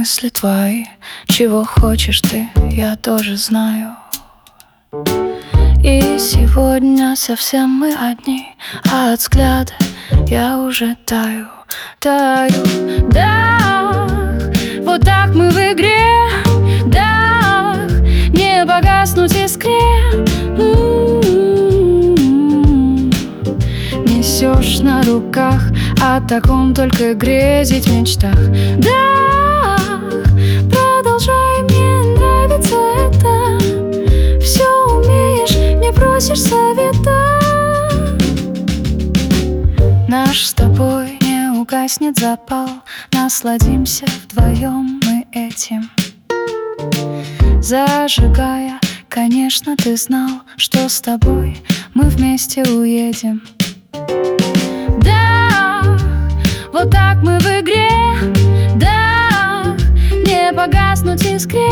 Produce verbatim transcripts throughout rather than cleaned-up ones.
мысли твои. Чего хочешь ты, я тоже знаю. И сегодня совсем мы одни, а от взгляда я уже таю, таю. Да, вот так мы в игре, да, не погаснуть искре. Несешь на руках, о таком только грезить в мечтах. Да, продолжай, мне нравится это. Все умеешь, не просишь совета. Наш с тобой не угаснет запал, насладимся вдвоем мы этим. Зажигая, конечно, ты знал, что с тобой мы вместе уедем. Да, вот так мы в игре, да, не погаснуть искре.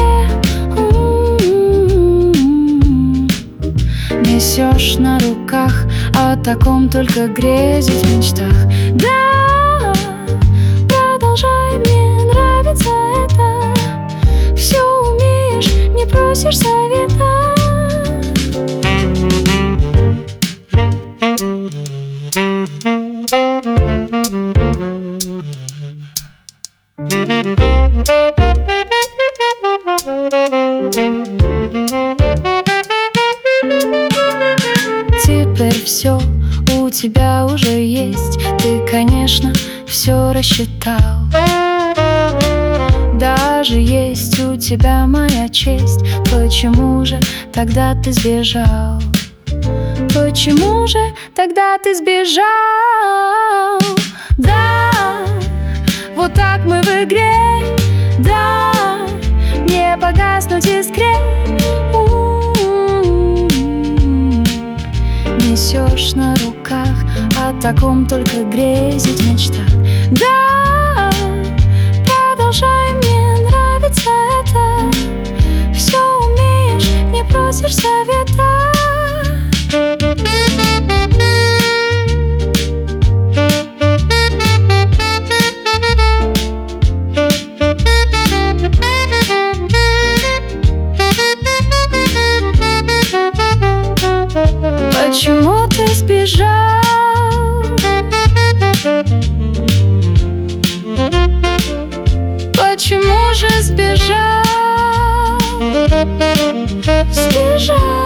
Несешь на руках, о таком только грезить в мечтах. Да, продолжай, мне нравится это. Все умеешь, не просишь совета. Теперь все у тебя уже есть. Ты, конечно, все рассчитал. Даже есть у тебя моя честь. Почему же тогда ты сбежал? Почему же тогда ты сбежал? Да, вот так мы в игре, да, не погаснуть искре. Несешь на руках, о таком только грезить в мечтах. Да, продолжай, мне нравится это. Все умеешь, не просишь совета. Почему ты сбежал? Почему же сбежал? Сбежал.